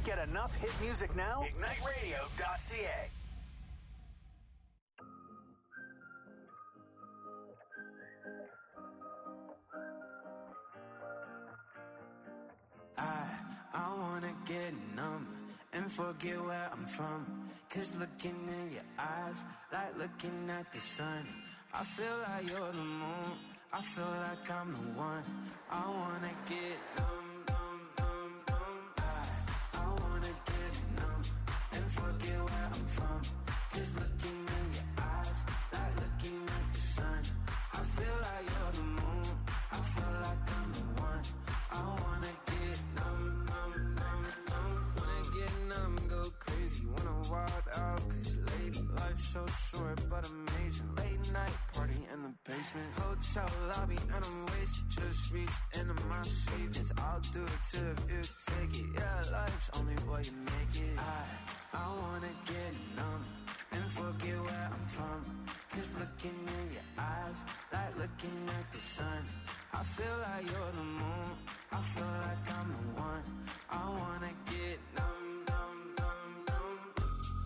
Get enough hit music now? IgniteRadio.ca. I wanna get numb and forget where I'm from. Cause looking in your eyes, like looking at the sun. I feel like you're the moon, I feel like I'm the one. I wanna get numb, numb, numb, numb. I wanna get numb and forget where I'm from. Cause looking in your eyes, like looking at the sun. I feel like you're the moon, I feel like I'm the one. I wanna get numb, numb, numb, numb. Wanna get numb, go crazy, wanna wild out. Cause lady, life's so short but amazing. Late night party in the basement, hotel lobby and I'm wasted. Just reached into my savings, I'll do it too if you take it. Yeah, life's only what you make it. I wanna get numb and forget where I'm from. Cause looking in your eyes, like looking at the sun. I feel like you're the moon, I feel like I'm the one. I wanna get numb, numb, numb, numb.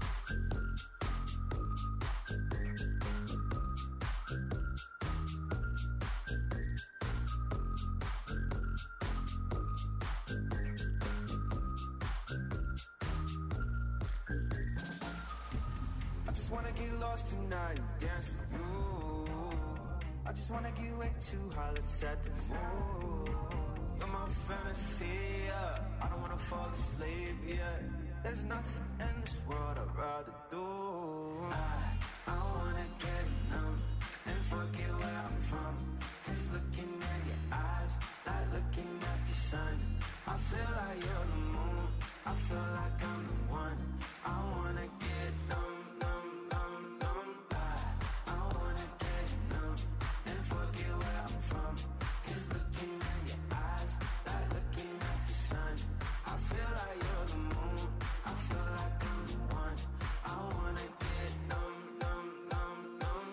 I just wanna get lost tonight and dance with you. I just wanna get way too high, let's set the mood. You're my fantasy, yeah. I don't wanna fall asleep, yeah. There's nothing in this world I'd rather do. I wanna get numb and forget where I'm from. Cause looking at your eyes, like looking at the sun. I feel like you're the moon, I feel like I'm the one. I wanna get numb, numb, numb, numb. I wanna get numb and forget where I'm from. Cause looking at your eyes, like looking at the sun. I feel like you're the moon, I feel like I'm the one. I wanna get numb, numb, numb, numb.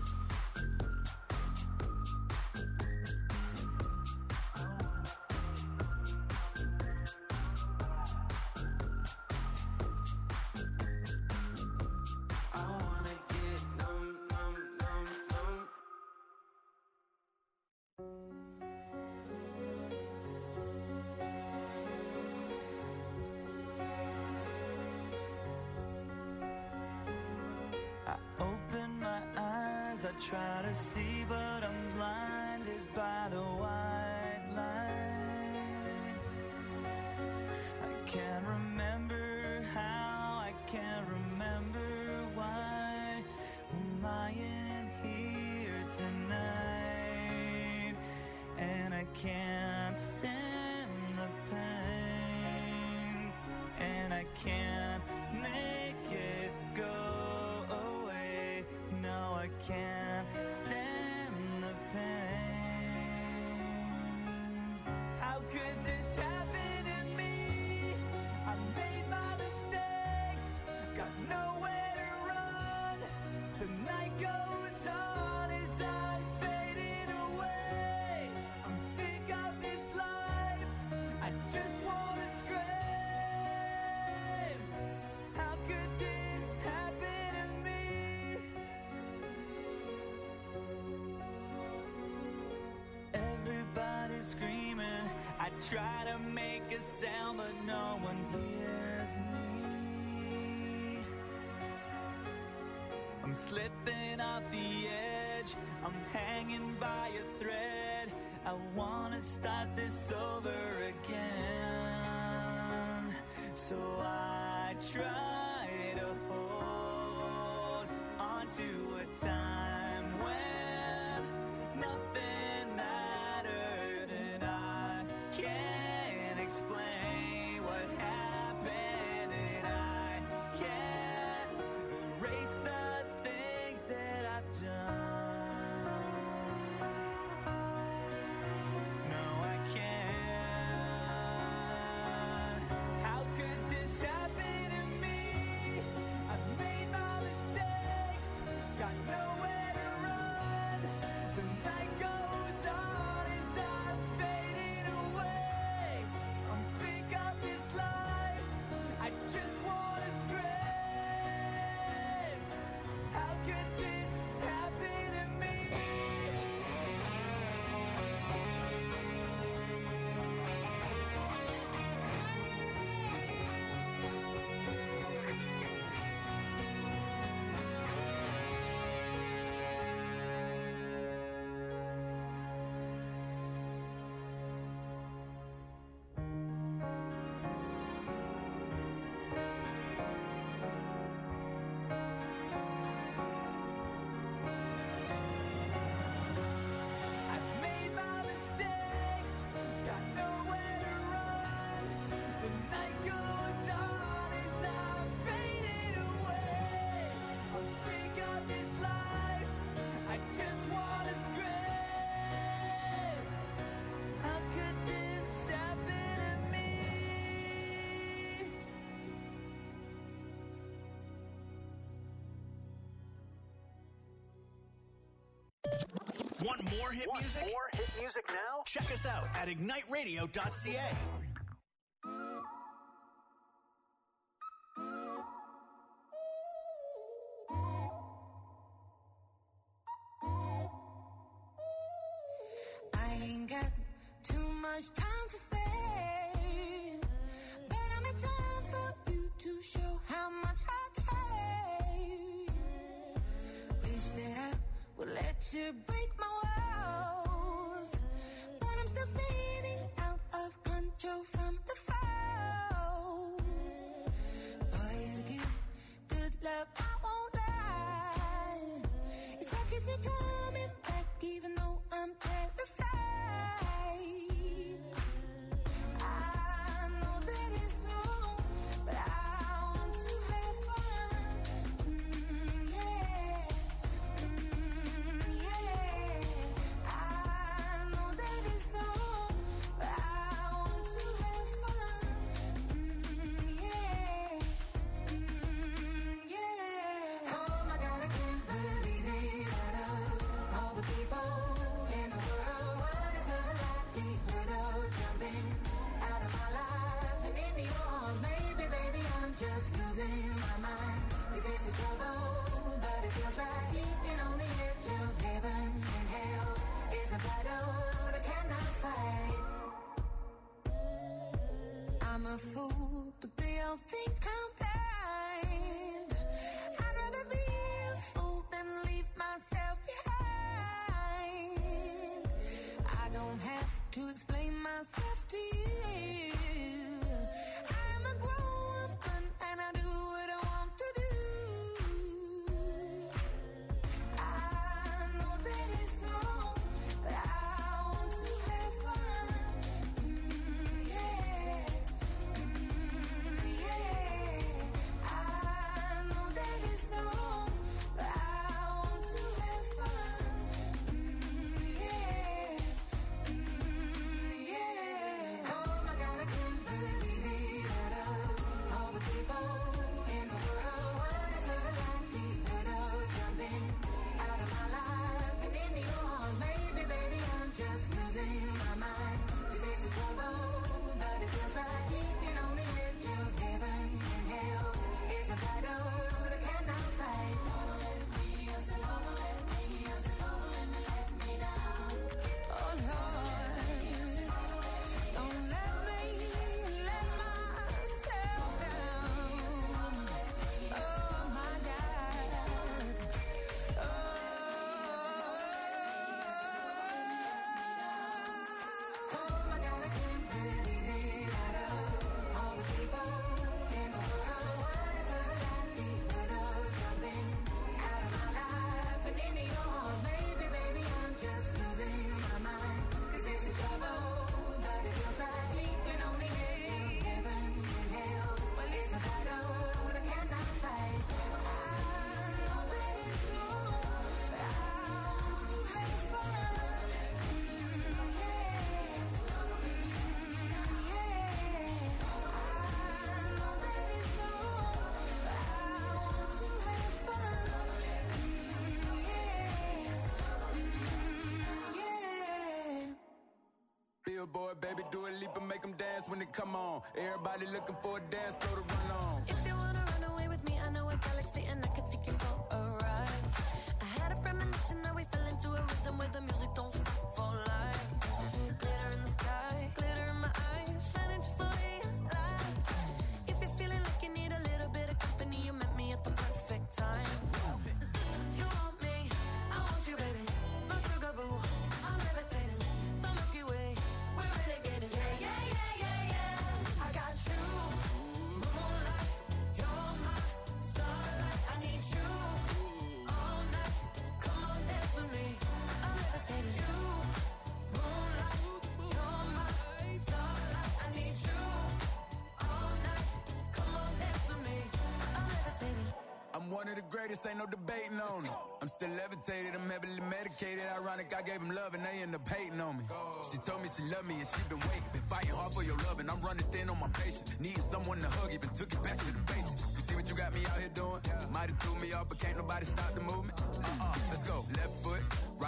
I wanna get numb, numb, numb, numb. I open my eyes, I try to see, but I'm blinded by the white light. I can't remember how, I can't remember why I'm lying here tonight. And I can't stand the pain, and I can't make it go away. No, I can't stand the pain. How could this happen to me? I made my mistakes, got nowhere to run. The night goes on as I'm fading away. I'm sick of this life, I just wanna scream. How could this happen to me? Everybody's screaming, I try to make a sound, but no one hears me. I'm slipping off the edge, I'm hanging by a thread. I wanna start this over again. So I try to hold on to a time when nothing mattered, and I can't explain what happened, and I can't erase the things that I've done. No, I can't. How could this happen to me? I've made my mistakes, got nowhere Want more hit music? More hit music now? Check us out at igniteradio.ca. I ain't got too much time to spare, but I'm in time for you to show how much I care. Wish that I would let you break my walls, but I'm still spinning out of control from the fall. Boy, you give good love, I won't lie. It's what keeps me coming back, even though I'm terrified. I know that it's wrong, but I want to have fun. Yeah. Yeah. I know that it's wrong, but I want to have fun. Yeah. Yeah. Oh my God, I can't believe it. Out of all the people in the world, what is the likelihood of jumping out of my life and into yours? Maybe, baby, I'm just losing my mind. 'Cause this is trouble, but it feels right. Keeping on the edge of heaven and hell is a battle that I cannot fight. I'm a fool, but they all think I'm blind. I'd rather be a fool than leave myself behind. I don't have to explain myself to you. I'm a grown woman and I do what I want to do. I know that it's wrong, but I want to have fun. Yeah. Yeah. I know that it's wrong, but I want to have fun. Yeah. Yeah. Oh my God, I can't believe it. Out of all the people in the world, what is the likelihood of jumping out of my life and into yours? Maybe, baby, I'm just losing my mind. 'Cause this is trouble, but it feels right. Keeping on the edge of heaven and hell is a battle that I cannot fight. Don't let me, I said, don't let me, I said, don't let me down. Oh Lord, don't let me let myself down. Oh my God. Oh my God, I can't believe it. Out of all the people in the world, what is the likelihood of jumping out of my life and into yours? Maybe, baby, I'm just losing my mind. 'Cause this is trouble, but it feels right. Keeping on the edge of heaven and hell. Well, it's a battle that I cannot fight. I know that it's wrong, but I want to have fun. Yeah. Yeah. I know that it's wrong, but I want to have fun. Yeah. Billboard, baby, do a leap and make them dance when they come on. Everybody looking for a dance floor to run on. If you wanna run away with me, I know a galaxy and I could take you for a ride. I had a premonition that we fell into a rhythm where the music don't stop for life. Glitter in the sky, glitter in my eyes, shining just the way I like. If you're feeling like you need a little bit of company, you met me at the perfect time. You want me, I want you, baby. My sugar boo, I'm levitating. The Milky Way, we're renegading. Yeah, yeah, yeah, yeah, yeah. I got you, moonlight. You're my starlight. I need you all night. Come on, dance with me. I'm levitating. You, moonlight. You're my starlight. I need you all night. Come on, dance with me. I'm levitating. I'm one of the greatest, ain't no debating on it. I'm still levitated, I'm heavily medicated. Ironic, I gave him love and they end up hating on me. She told me she loved me and she been waiting. Been fighting hard for your love and I'm running thin on my patience. Needing someone to hug, even took it back to the basics. You see what you got me out here doing? Might have threw me off, but can't nobody stop the movement. Let's go. Left foot, right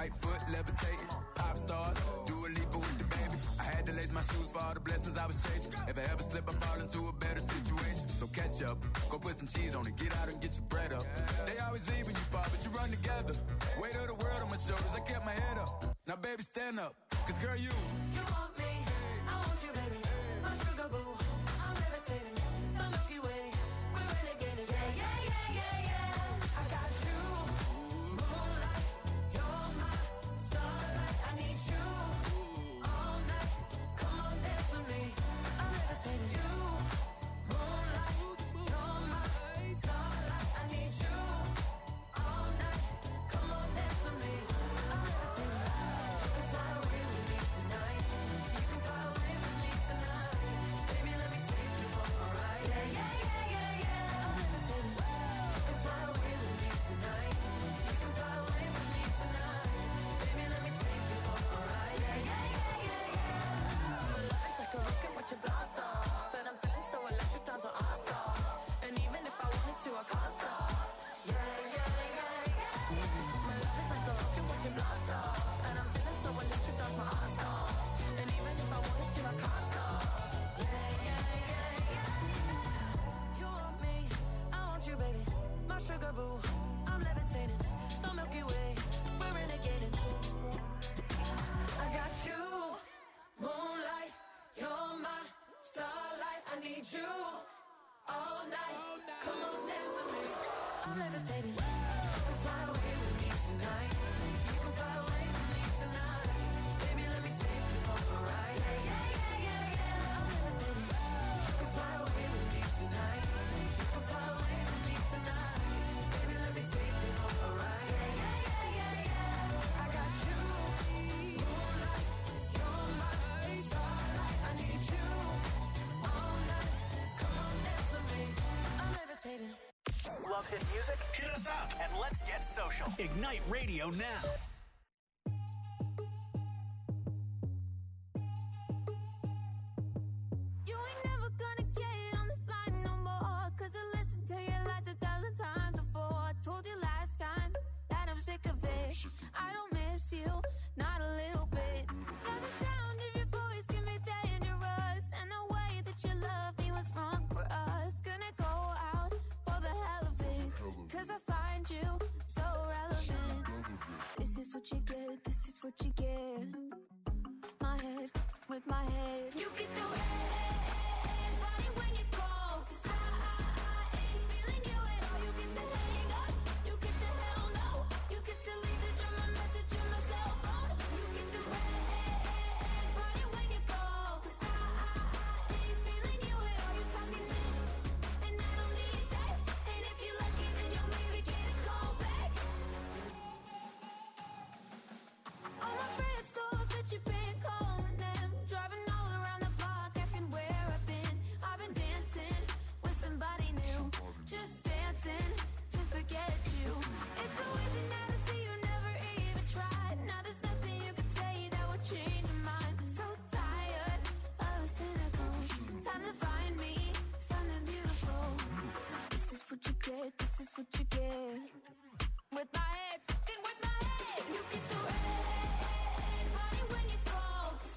right foot levitating. Pop stars, Dua Lipa with the baby. I had to lace my shoes for all the blessings I was chasing. If I ever slip, I fall into a better situation. So catch up, go put some cheese on it, get out and get your bread up. They always leave when you fall, but you run together. Weight of the world on my shoulders, I kept my head up. Now baby, stand up, cause girl, you want me, I want you, baby. My sugar boo, I'm levitating. The Milky Way, we're renegading. Yeah, yeah, yeah, yeah, yeah. I got you, moonlight. You're my starlight. I need you all night. Come on, dance with me. I'm levitating. You, moonlight. You're my starlight. I need you all night. Come on, dance with me. I'm levitating. You can fly away with me tonight. You can fly away with me tonight. Baby, let me take you for a ride. Yeah, yeah, yeah, yeah, yeah. I'm levitating. You can fly away with me tonight. You can fly away with me tonight. Baby, let me take you for a ride. Yeah, yeah, yeah, yeah, yeah. Your love is like a rocket with your blast off, and I'm feeling so electric, down to awesome. And even if I wanted to, I can't stop. Yeah, yeah, yeah, yeah. My love is like a rocket with your blast off, and I'm feeling so electric, down my ass off. And even if I wanted to, I can't stop. Yeah, yeah, yeah, yeah. You want me, I want you, baby. My sugar boo, I'm levitating. The Milky Way, we're renegading. I got you, moonlight. You're my starlight. I need you all night. Come on, dance with me. I'm levitating. You can fly away with me tonight. You can fly away with me tonight. Baby, let me take you for a ride. Yeah, yeah, yeah, yeah, yeah. I'm levitating. You can fly away with me tonight. You can fly away with me tonight. Baby, let me take you for a ride. Yeah, yeah, yeah, yeah, yeah. I got you, moonlight. You're my starlight. I need you all night. Come on, dance with me. I'm levitating. Love hit music? Hit us up and let's get social. Ignite Radio now. You ain't never gonna get on this line no more, 'cause I listened to your lies 1,000 times before. I told you last time that I'm sick of it. I don't miss you, not a little bit. Now the sound of your voice can be dangerous, and the way that you love me was wrong for us. Gonna go out for the hell of it, 'cause I find you so relevant. This is what you get, this is what you get. My head with my head. You get the red body when you call, 'cause I ain't feeling you at all. You get the hang up, you get the hell no. You get to leave the drama message in my cell phone. You get the red body when you call, 'cause I ain't feeling you at all. You talking this, and I don't need that. And if you like it, then you'll maybe get a call back. All my friends thought that you've been calling them, driving all around the block, asking where I've been. I've been dancing with somebody new, just dancing to forget you. It's so easy now to see you never even tried. Now there's nothing you can say that would change your mind. So tired of the cynical. Time to find me something beautiful. This is what you get, this is what you get. With my head, fucking with my head. You get the red body when you call.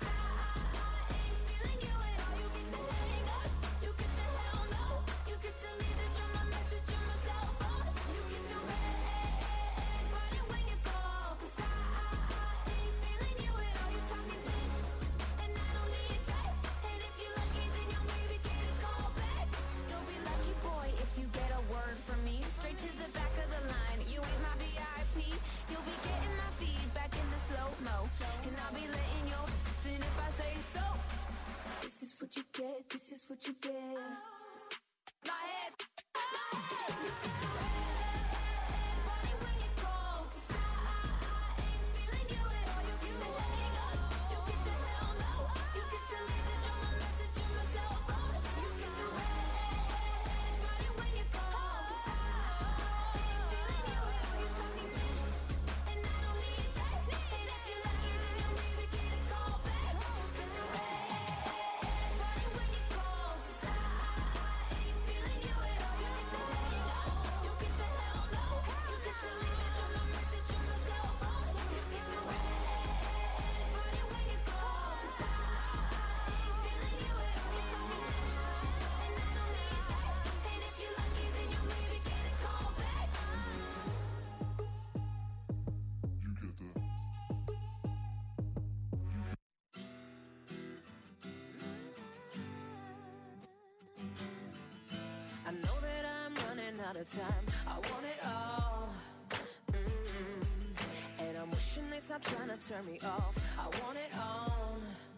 amount of time. I want it all. And I'm wishing they stop trying to turn me off. I want it all.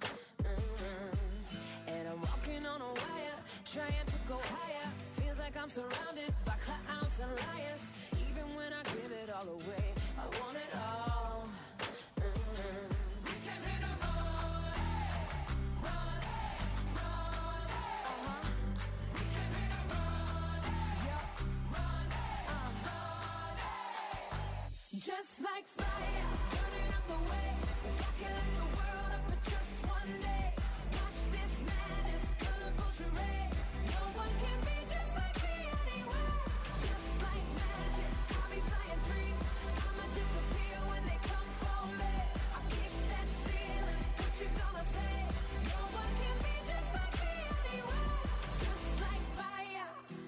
And I'm walking on a wire, trying to go higher. Feels like I'm surrounded by clowns and liars. Even when I give it all away, I want it all. We came here to run, run, run. We came here to run, yeah, run, run. Just like fire, burning up the way. If I can light the world up for just one day, watch this madness, colorful charade. No one can be just like me anywhere. Just like magic, I'll be flying free. I'ma disappear when they come for me. I kick that ceiling, what you gonna say? No one can be just like me anywhere. Just like fire.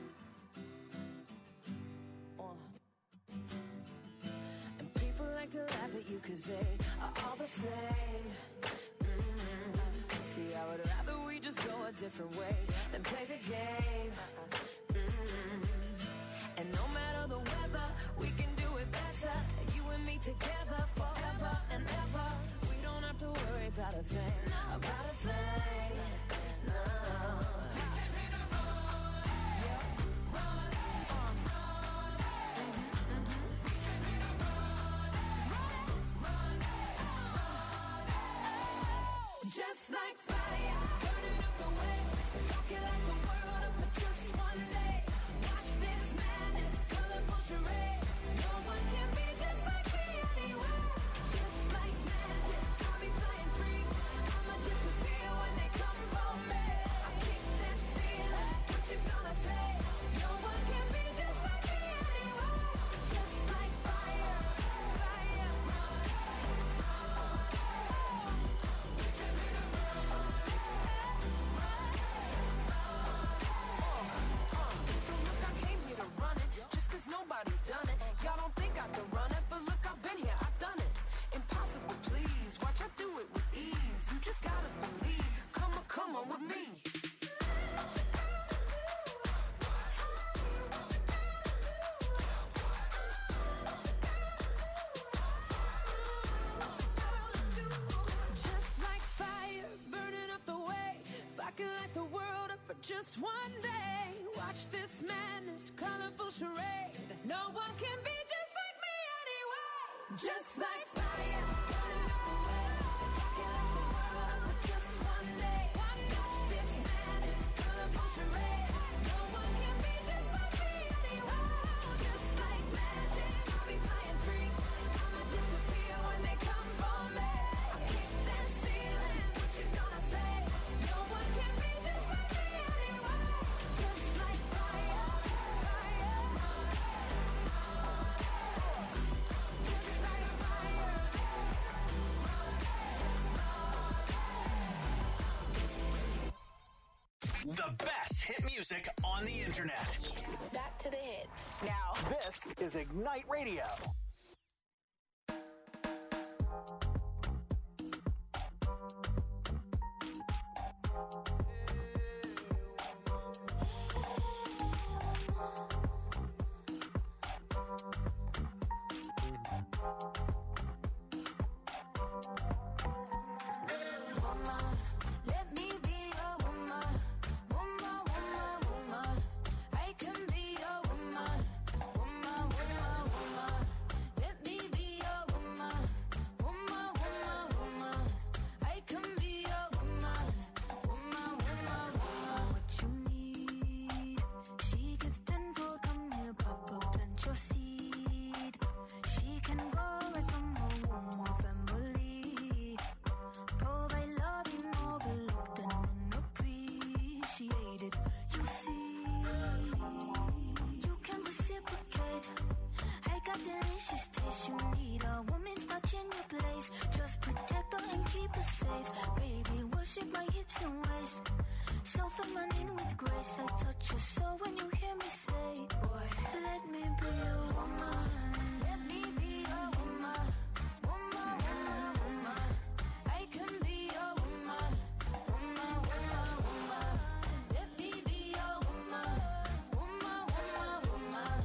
And people like to laugh at you 'cause they are all the same. See, I would rather we just go a different way than play the game. And no matter the weather, we can do it better. You and me together forever and ever. We don't have to worry about a thing, about a thing. No. Just like fire, burning up the way. If I can light the world up for just one day, watch this madness, colorful charade. No one can be just like me anywhere. Just like magic, I'll be flying free. I'ma disappear when they come for me. I kick that ceiling, what you gonna say? No one can be just like me anywhere. Just like fire, fire. Nobody's done it. Y'all don't think I can run it, but look, I've been here, I've done it. Impossible, please. Watch, I do it with ease. You just gotta believe. Come on with me. Just like fire, burning up the way. If I can light the world up for just one day, watch this madness, colorful charade. No one can be just like me anyway. Just like fire, burning up the way. If I can light the world up for just one day, watch this madness, colorful charade. No one can be just like me anyway. Just like magic, I'll be flying free. I'ma disappear when they come for me. I kick that ceiling, what you gonna say? No one can be just like me anyway. Just like fire, fire. Just like fire. The best hit music on the internet. Back to the hits. Now, this is Ignite Radio. Let me be your woman, woman, woman, woman. I can be your woman, woman, woman, woman. Let me be your woman, woman, woman, woman. I can be your woman, woman, woman, woman. What you need, she give tenfold. Come here, Papa, plant your seed. She can go right from her womb, family. Provide love in overlooked and unappreciated. You see, you can reciprocate. I got delicious taste. You need a woman's touch in your place. Just protect her and keep her safe. Baby, worship my hips and waist. So feminine with grace. I touch your soul when you hear me say, boy, let me be your woman. Let me be your woman. Woman, woman, woman. I can be your woman, woman, woman, woman. Let me be your woman, woman, woman, woman.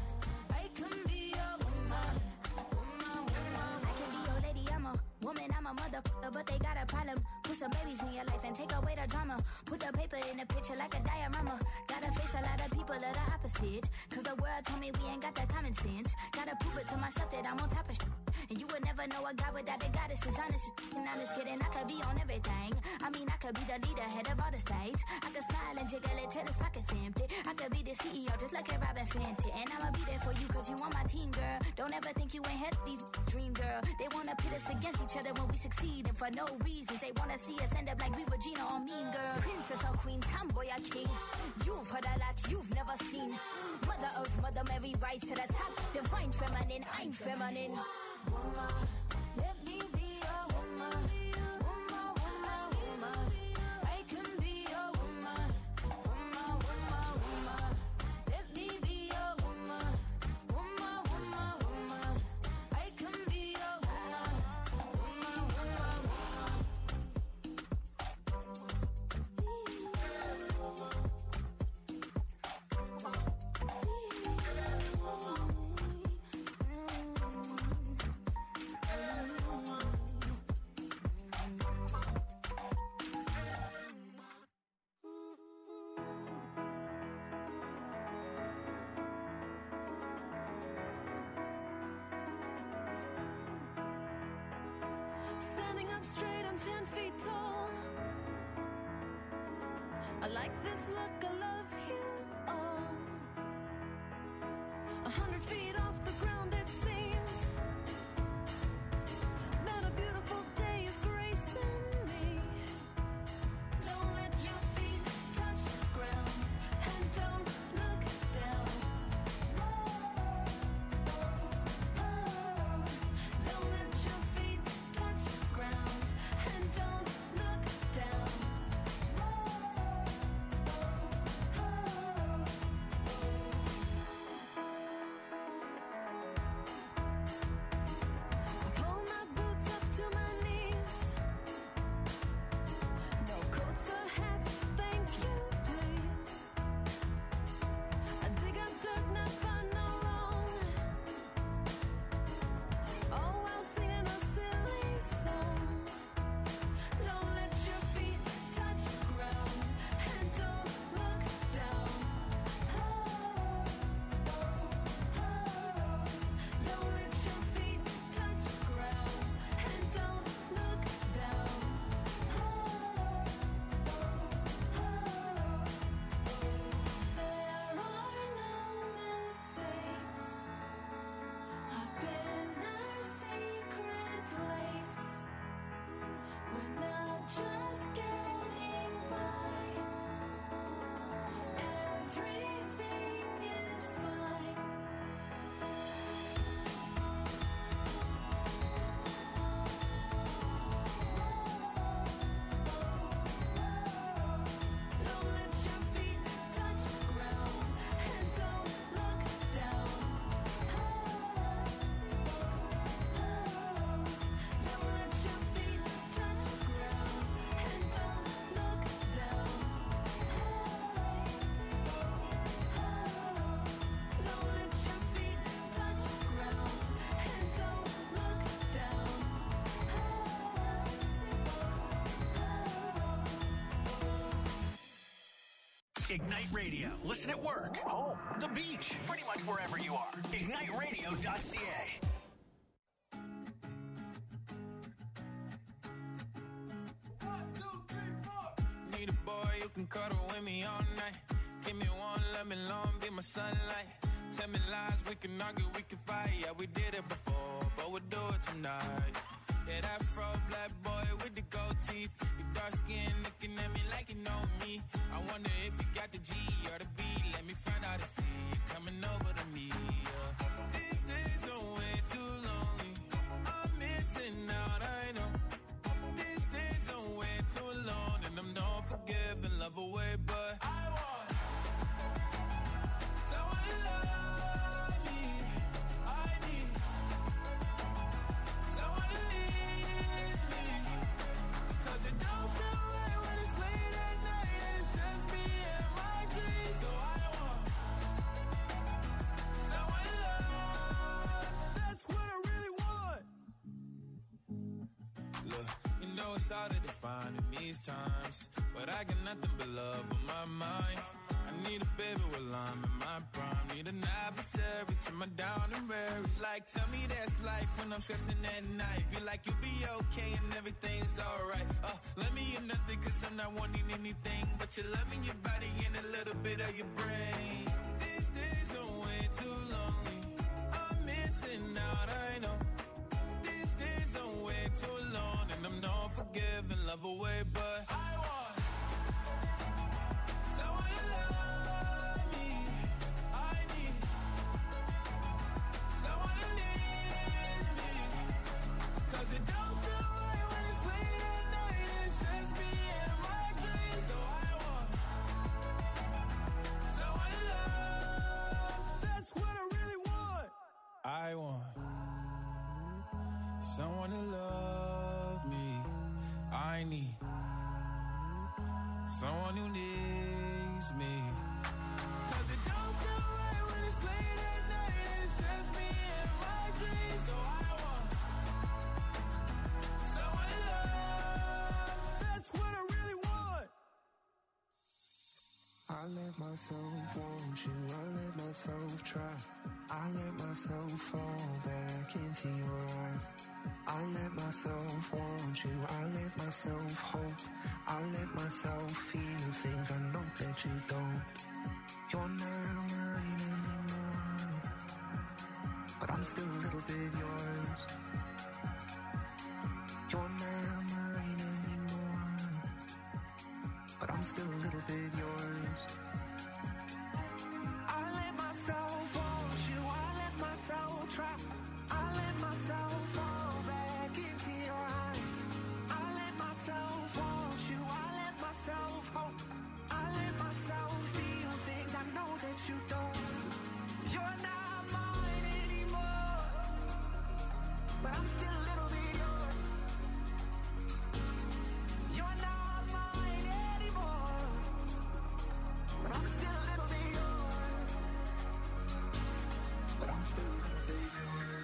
but they got a problem. Put some babies in your life and take away the drama. Put the paper in the picture like a diorama. Gotta face a lot of people that are opposite. Cause the world told me we ain't got that common sense. Gotta prove it to myself that I'm on top of shit. And you would never know a guy without a goddess. Is honest and honest kidding. I could be on everything. I mean, I could be the leader, head of all the states. I could smile and jiggle it till his pockets empty. I could be the CEO, just like a Robin Fenty. And I'ma be there for you cause you on my team, girl. Don't ever think you ain't had these dream, girl. They wanna pit us against each other when we succeed. And for no reasons, they wanna see us end up like we Regina or Mean Girl. Princess or queen, tomboy or king. You've heard a lot you've never seen. Mother Earth, Mother Mary, rise to the top. Divine feminine, I'm feminine. Woman, let me be a woman. Woman, woman, woman. I can be a woman. Woman, woman, woman. Let me be a woman. Woman, woman, woman. I can be a woman. Woman, woman, standing up straight, I'm 10 feet tall. I like this look, I love you all. 100 feet off the ground it seems that a beautiful day is gracing me. Don't let your feet touch the ground and don't look down. Don't let your feet touch the ground and don't look down. Pull my boots up to my knees. No coats or hats, thank you, please. I dig up dirt, not find no wrong. All while singing a silly song. Don't let your feet touch the ground and don't look down. Don't let your feet touch the ground and don't look down. There are no mistakes up in our secret place. We're not just getting by. Everything is fine. Don't let your feet touch the ground and don't look down. Don't let your feet touch the ground and don't look down. Don't let your feet touch the ground and don't look down. Ignite Radio. Listen at work, home, the beach, pretty much wherever you are. IgniteRadio.ca. Need a boy you can cuddle with me all night. Give me one, let me long, be my sunlight. Tell me lies, we can argue, we can fight. Yeah, we did it before, but we'll do it tonight. Yeah, that fro black boy with the gold teeth. Your dark skin looking at me like you know me. I wonder if you got the G or the B. Let me find out and see you coming over to me. Yeah. These days are way too lonely. I'm missing out, I know. These days are way too alone, and I'm not forgiving, love away, but I want someone to love me. I need someone to leave me. 'Cause it don't feel right when it's late at night and it's just me and my dreams. So I want someone to love. That's what I really want. Look, you know it's hard to define in these times, but I got nothing but love on my mind. I need a baby while I'm in my prime. Need an adversary to my down and weary. Like, tell me that's life when I'm stressing at night. Be like, you'll be okay and everything's alright. Let me in nothing cause I'm not wanting anything but your love in your body and a little bit of your brain. These days are way too lonely. I'm missing out, I know. These days are way too long and I'm not forgiving love away, but I want someone to love me. I need someone who needs me, cause it don't feel right when it's late at night and it's just me and my dreams. So I want someone to love. That's what I really want. I want someone to love me. I need someone who needs me, cause it don't feel right when it's late at night and it's just me and my dreams. So I want someone to love. That's what I really want. I let myself want you, I let myself try. I let myself fall back into your eyes. I let myself want you, I let myself hope. I let myself feel things I know that you don't. You're not mine anymore, but I'm still a little bit yours. You're not mine anymore, but I'm still a little bit yours. I let myself want you, I let myself try. I let myself fall back into your eyes. I let myself want you, I let myself hope. I let myself feel things I know that you don't. You're not mine anymore, but I'm still a little bit yours. You're not mine anymore, but I'm still a little bit yours. But I'm still a little bit yours.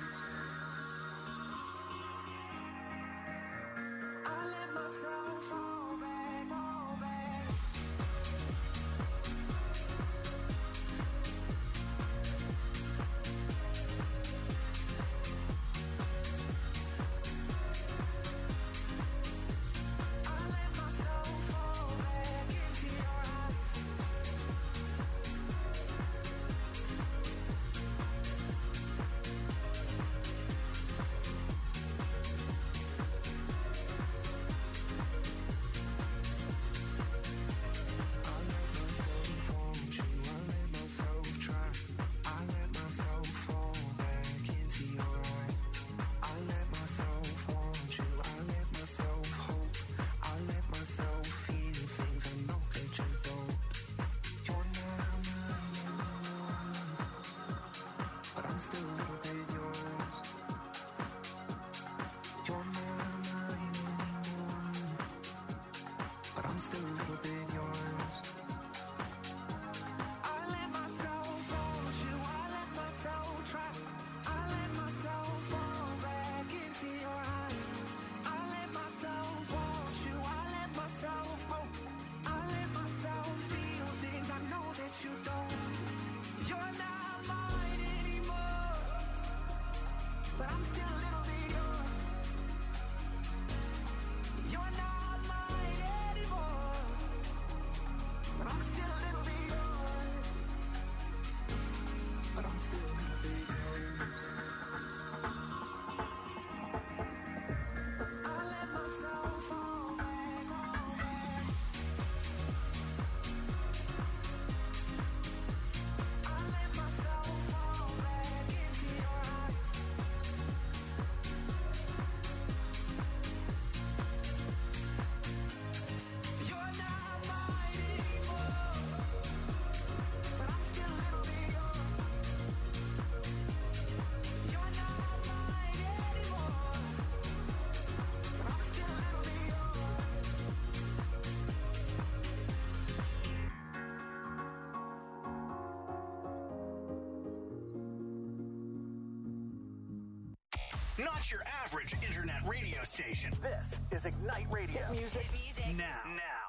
I let myself fall back, fall back. I let myself fall back into your eyes. I let myself want you, I let myself try. I let myself fall back into your eyes. I let myself want you, I let myself hope. I let myself feel things I know that you don't. You're not mine anymore, but I'm still a little bit yours. You're not mine anymore, but I'm still a little bit yours. I let myself want you, I let myself try. I let myself fall back into your eyes. I let myself want you, I let myself hope. I let myself feel things I know that you don't. You're not mine anymore, but I'm still a little bit yours. You're not mine anymore, Not your average internet radio station. This is Ignite Radio. Hit music. Now.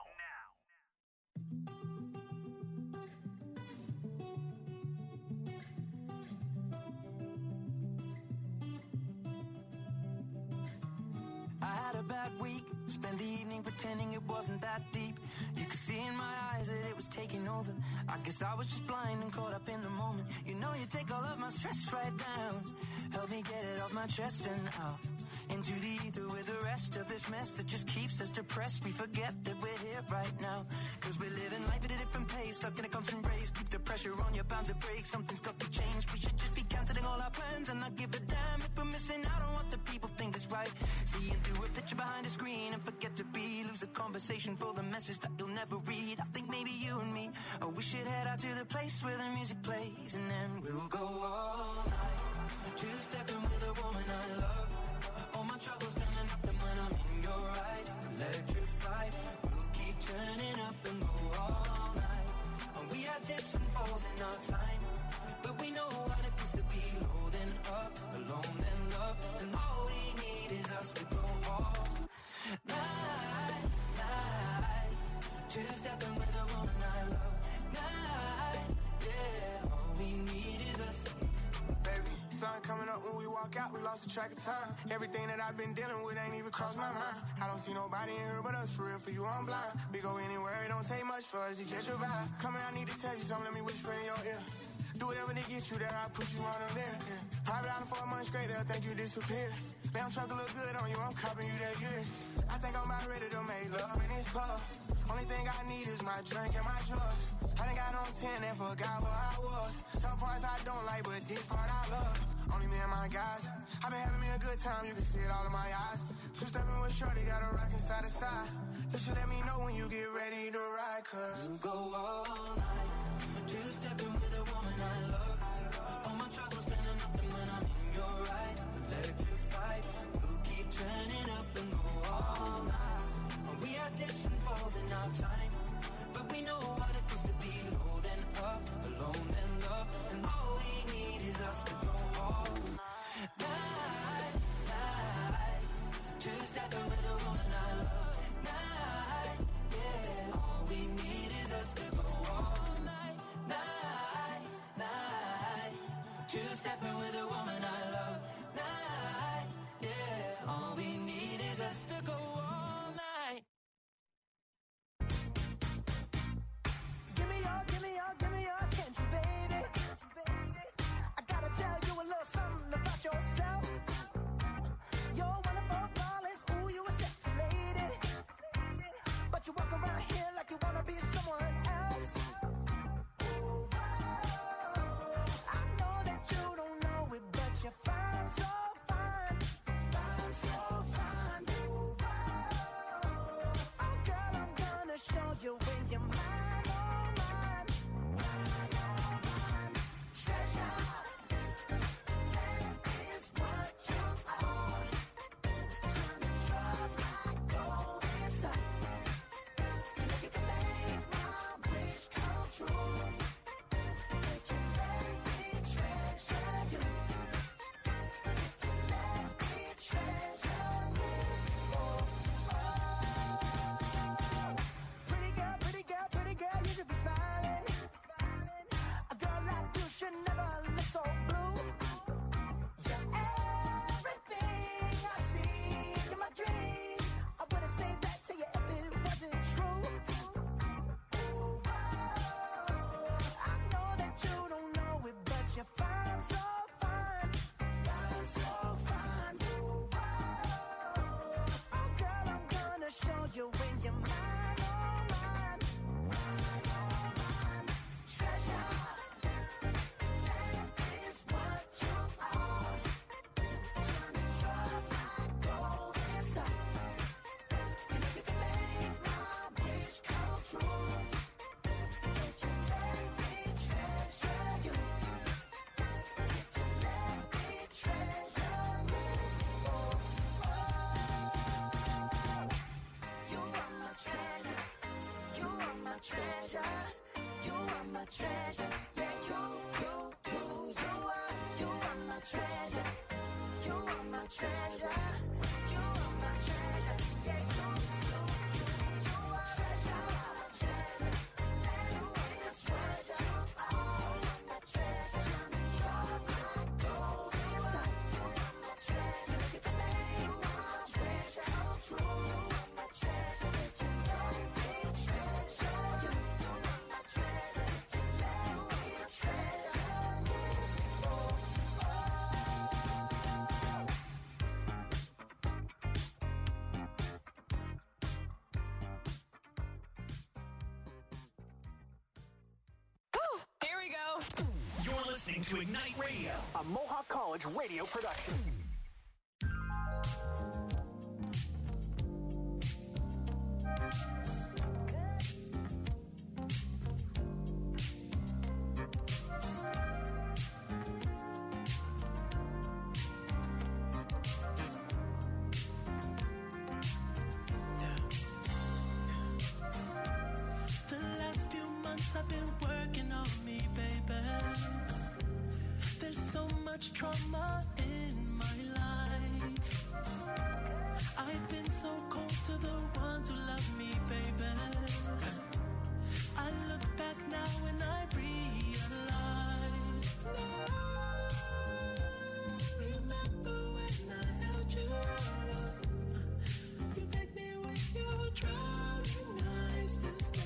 I had a bad week, spent the evening pretending it wasn't that deep. You could see in my eyes that it was taking over. I guess I was just blind and caught up in the moment. You know you take all of my stress right down. Help me get it off my chest and out into the ether with the rest of this mess that just keeps us depressed. We forget that we're here right now, cause we're living life at a different pace, stuck in a constant race. Keep the pressure on, you're bound to break. Something's got to change. We should just be cancelling all our plans and not give a damn if we're missing out on what the people think is right. Seeing through a picture behind a screen and forget to be, lose the conversation for the message that you'll never read. I think maybe you and me, oh, we should head out to the place where the music plays, and then we'll go all night, two-stepping with a woman I love. All my troubles gonna nothing when I'm in your eyes. Electrified, we'll keep turning up and go all night. And we had dips and falls in our time, but we know what it feels to be low then up, alone then love. And all we need is us to go all night, night. Two-stepping with a woman I love. Night, yeah, all we need is us. Baby, sun coming up when we walk out, we lost the track of time. Everything that I've been dealing with ain't even crossed my mind. I don't see nobody in here but us, for real, for you I'm blind. We go anywhere, it don't take much for us to catch your vibe. Come here, I need to tell you something, let me whisper in your ear. Do whatever to get you there, I'll put you on them there. Yeah. Private island for a month straight, they'll think you disappeared. Damn truck look good on you, I'm copping you that years. I think I'm about ready to make love in this club. Only thing I need is my drink and my drugs. I done got on 10 and forgot where I was. Some parts I don't like, but this part I love. Only me and my guys. I've been having me a good time, you can see it all in my eyes. Two-stepping with shorty, got a rockin' side to side. You should let me know when you get ready to ride, cause we'll go all night, two-stepping with a woman I love. All my troubles turning nothing when I'm in your eyes. Electrified, we'll keep turning up and go all night. And we had dips and falls in our time, but we know what it feels to be low then up, alone then love. And all we need is us to go all night, night. Two-stepping with a woman I love. Night, yeah, all we need is us to go all listening to Ignite Radio, a Mohawk College radio production. I've been working on me, baby. There's so much trauma in my life. I've been so cold to the ones who love me, baby. I look back now and I realize. Remember when I held you? You begged me with your drowning eyes to stay.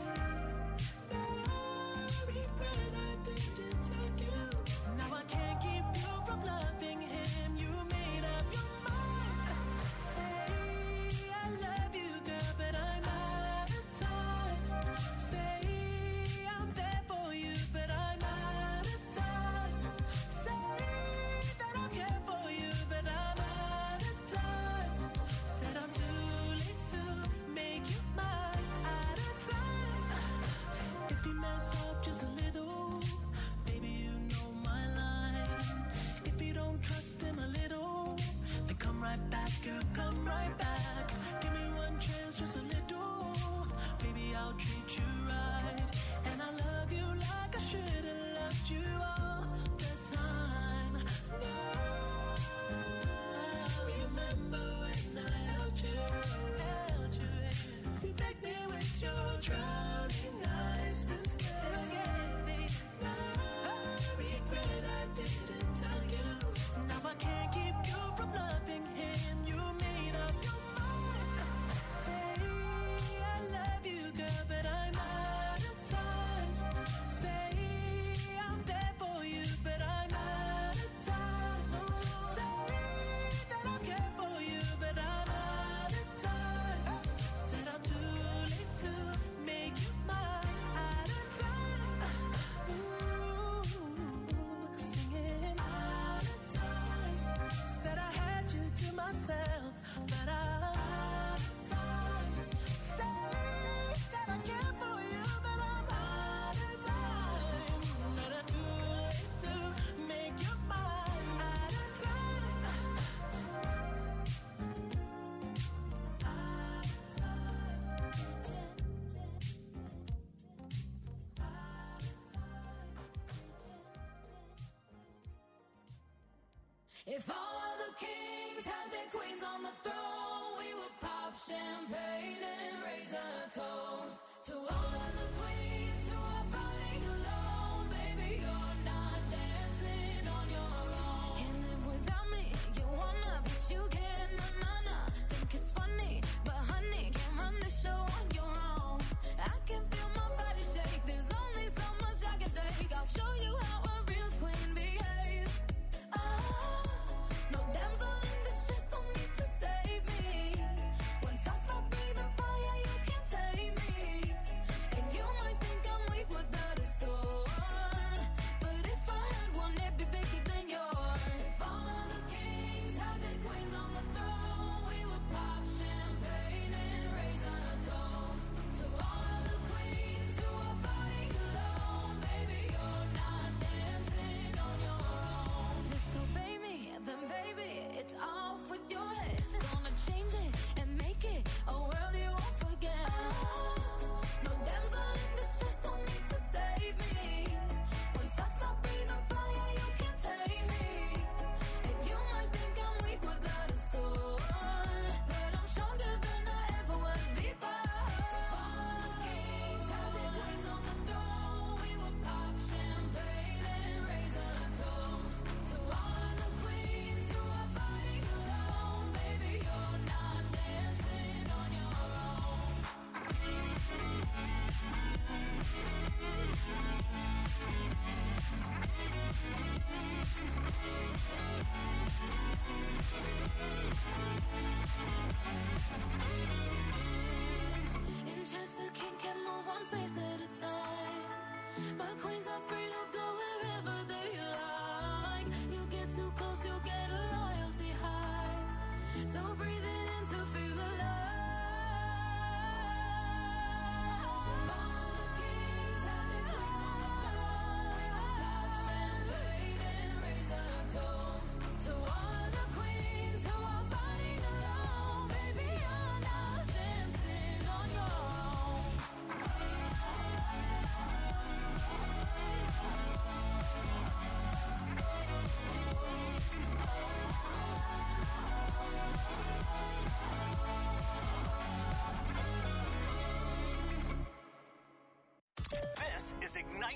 If all of the kings had their queens on the throne, we would pop champagne and raise a toast to all of the queens who are fighting alone. Baby, you're not dancing on your own. Can't live without me, you wanna, but you can't. Nah. Think it's funny, but honey, can't run the show on your own. I can feel my body shake, there's only so much I can take. I'll show you how a real queen behaves. No damsel in distress, don't need to save me.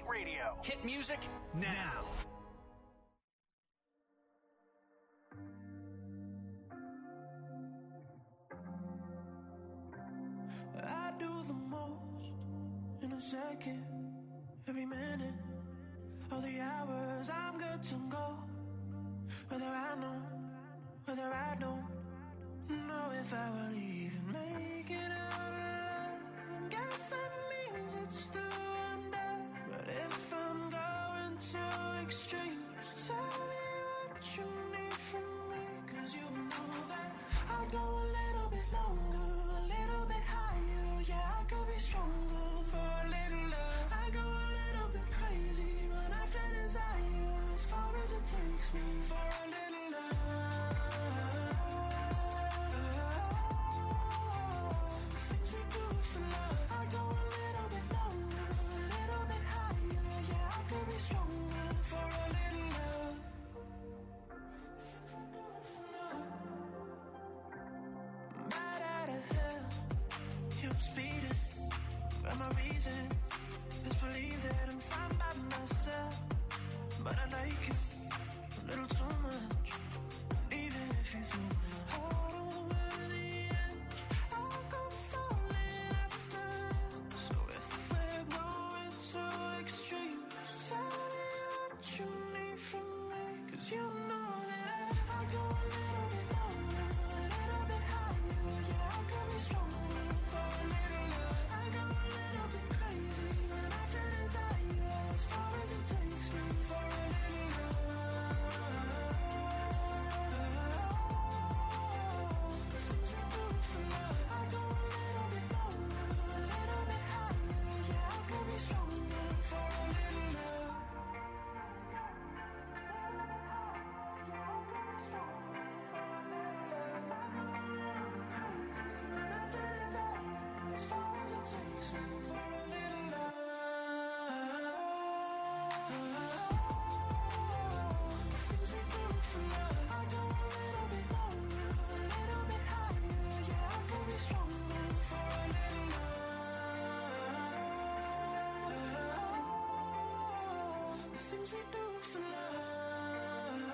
Radio. Hit music now. I do the most in a second, every minute, all the hours I'm good to go. Whether I know, whether I don't know if I will even make it out alive. And guess that means it's still under. But if I'm going to extremes, tell me what you need from me. 'Cause you know that I'd go a little bit longer, a little bit higher. Yeah, I could be stronger for a little love. I go a little bit crazy when I feel desire, as far as it takes me for a little love. Things we do for love. I go a little bit longer, a little bit higher. Yeah, I could be stronger for a little love. Right out of hell, you're speeding. But my reason is believe that I'm fine by myself. But I like you a little too much. Even if you threw my heart over the edge, I'll go falling after. So if we're going to extremes, tell me what you need from me. 'Cause you know that I go a little bit longer, a little bit higher. Yeah, I could be stronger for a little love. I go a little bit crazy when I feel desire, as far as it takes me for a little love. The things we do for love. I go a little bit longer, a little bit higher. Yeah, I could be stronger for a little love. As far as it takes me for a little love. Things we do for love. I go a little bit longer, a little bit higher. Yeah, I could be stronger for a little love. The things we do for love.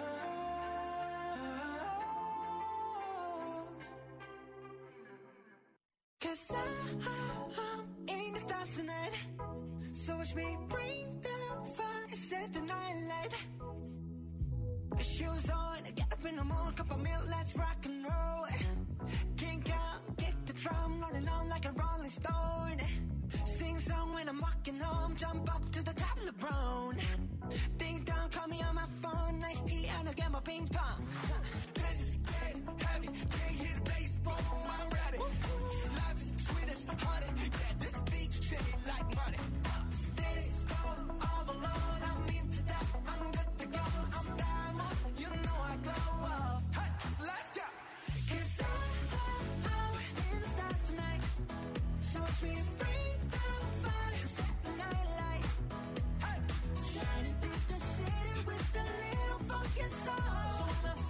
'Cause I'm in the stars tonight. So watch me bring the fire, set the night light. Shoes on, get up in the morning, cup of milk, let's rock and roll. Kink out, kick the drum, rolling on like a rolling stone. Sing song when I'm walking home, jump up to the top of the brown. Ding dong, call me on my phone, nice tea and I'll get my ping pong. This is getting heavy, can't hear the bass, boom, I'm ready. Life is sweet as honey, yeah, this beach treat me like money. This all alone, I'm into that, I'm good to go, I'm diamond, you know I glow up. Hey, so let's go. 'Cause I'm in the stars tonight, so watch me bring the fire, set the night light. Hey, shining through the city with a little funky soul. So when the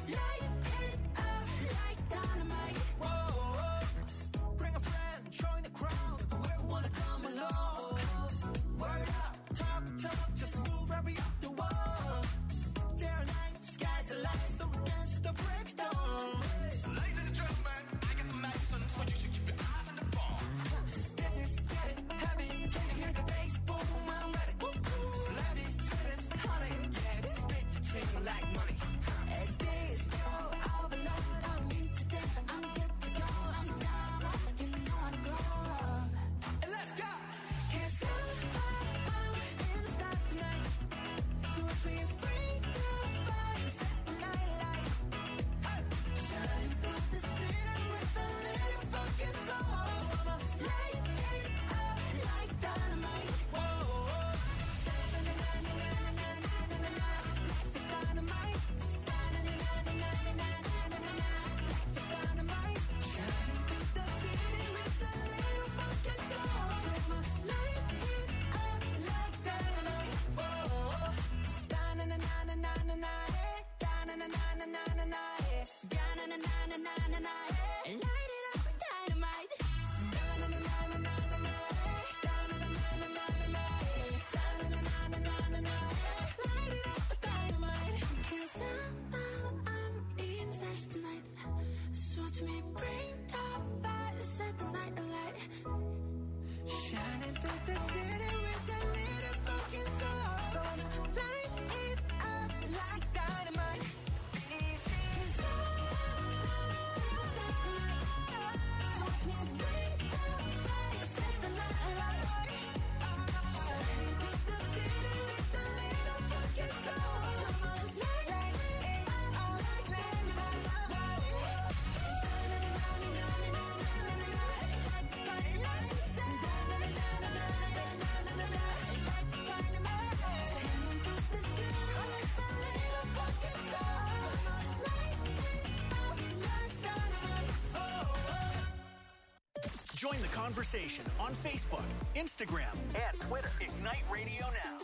Join the conversation on Facebook, Instagram, and Twitter. Ignite Radio Now.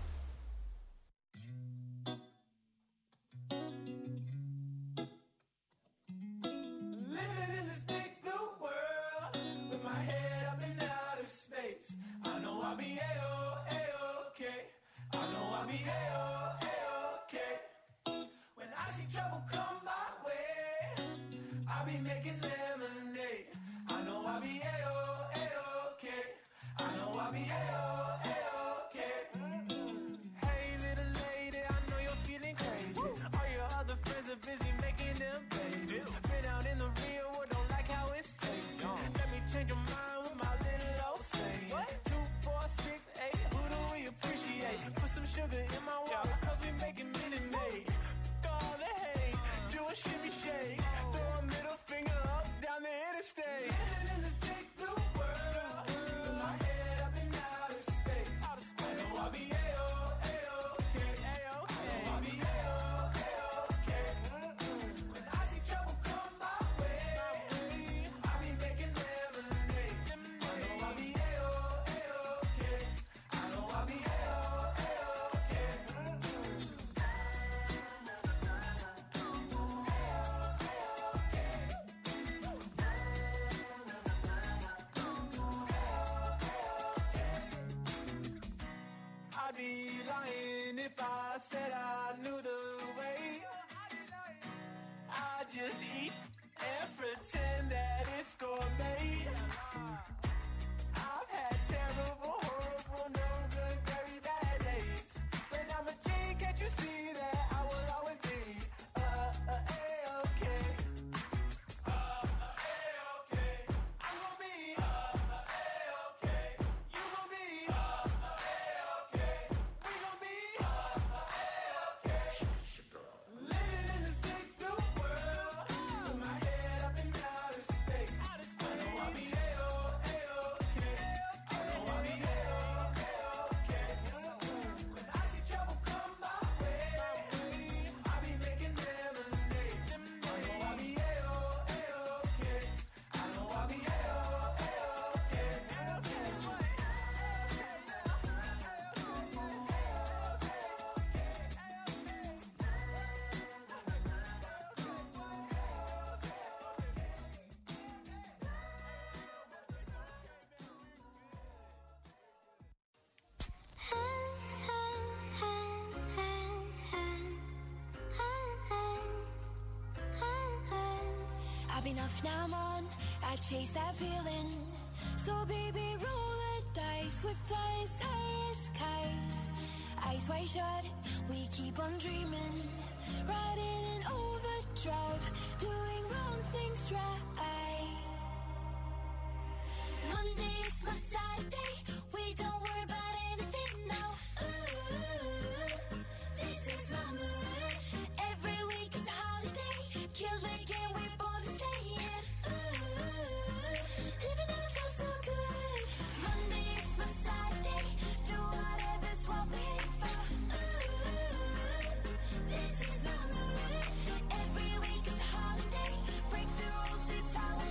Living in this big blue world with my head up in outer space. I know I'll be A-okay. I know I'll be A-okay. When I see trouble come my way, I'll be making lemonade. I know I'll be A-okay. I know I'll be A-okay. Hey little lady, I know you're feeling crazy. All your other friends are busy making them babies. Been out in the real world, don't like how it's tasting. Let me change your mind with my little old saying. 2, 4, 6, 8, who do we appreciate? Put some sugar in my water, cause we making Minute Maid. All the hate, do a shimmy shake. Throw a middle finger up down the interstate. Living in this big blue world with my head up in outer space. I know I'll be A-okay. I know I'll be A-okay. When I see trouble come my way, I'll be making lemonade. I know I'll be A-okay. I know I'll be A-okay. I'd be lying if I said I knew the way. I just eat and pretend that it's gourmet. I've had terrible, horrible, no good, very bad days. But I'm a G, can't you see that I will always be A-okay. A-okay. I'm gonna be A-okay. You gonna be A-okay. We gonna be A-okay. Living in this big blue world with my head up in outer space. I know I'll be A-okay. I know I'll be A-okay. When I see trouble come my way, I'll be making lemonade. I know I'll be A-okay. I know I'll be A-okay. I've been off, now I'm on. I chase that feeling. So baby, roll the dice with flying skies. Eyes wide shut, we keep on dreaming. Riding in overdrive, doing wrong things right. Monday's my sad day. We don't worry about anything now. Ooh, this is my mood. Every week is a holiday. Kill the game, we're born to stay in. Ooh, living never felt so good. Monday is my sad day. Do whatever's what we aim for. Ooh, this is my mood. Every week is a holiday. Break the rules, it's how we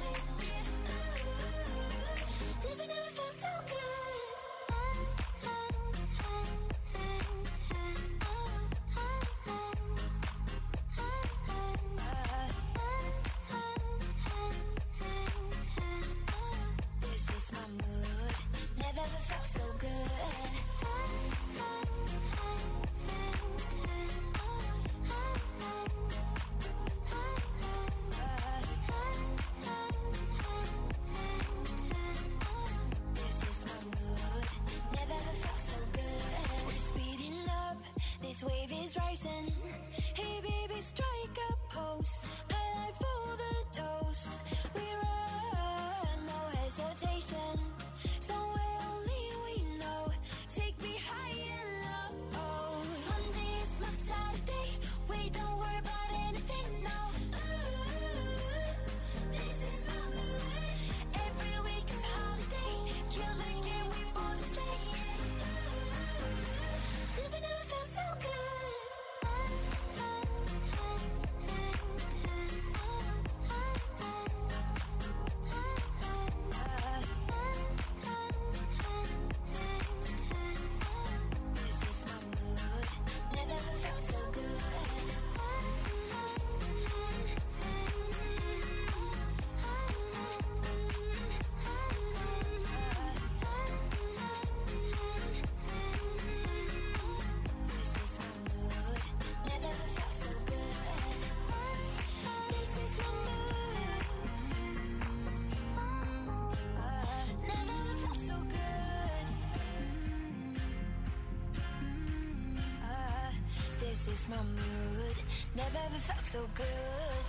is my mood. Never ever felt so good.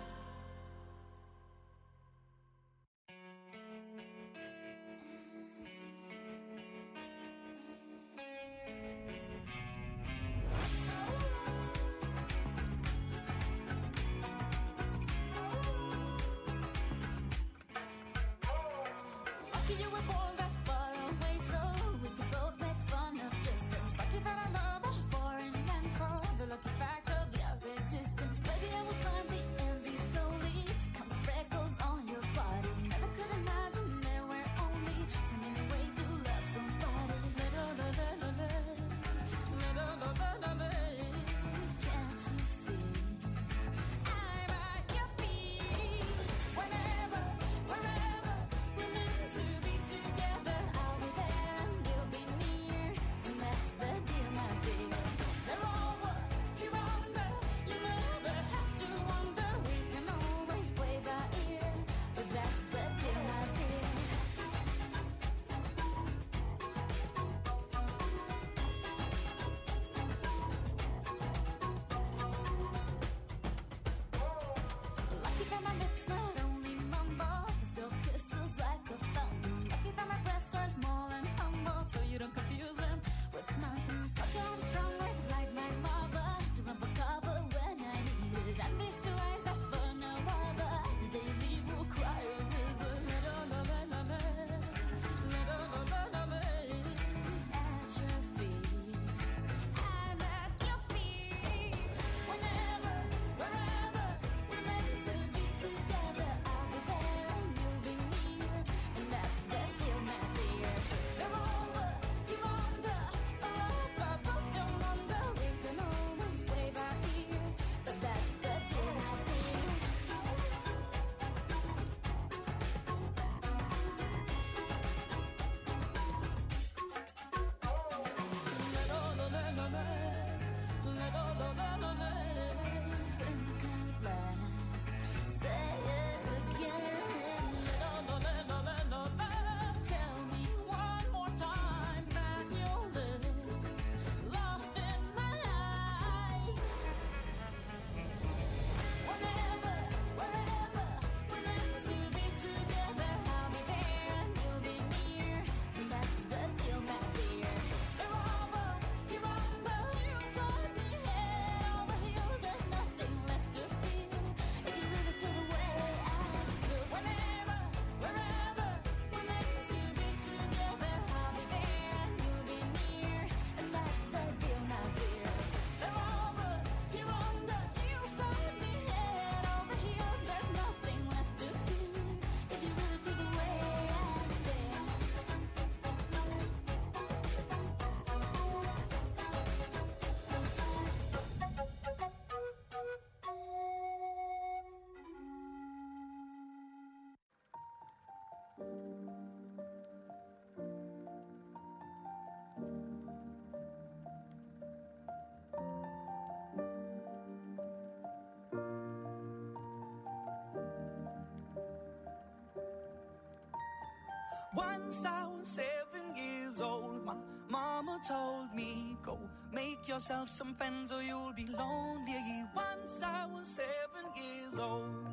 Once I was 7 years old, my mama told me, go make yourself some friends or you'll be lonely. Once I was 7 years old.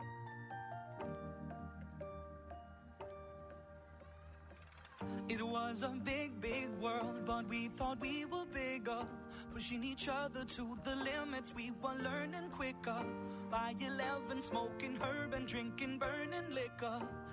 It was a big, big world, but we thought we were bigger, pushing each other to the limits. We were learning quicker. By 11, smoking herb and drinking burning liquor.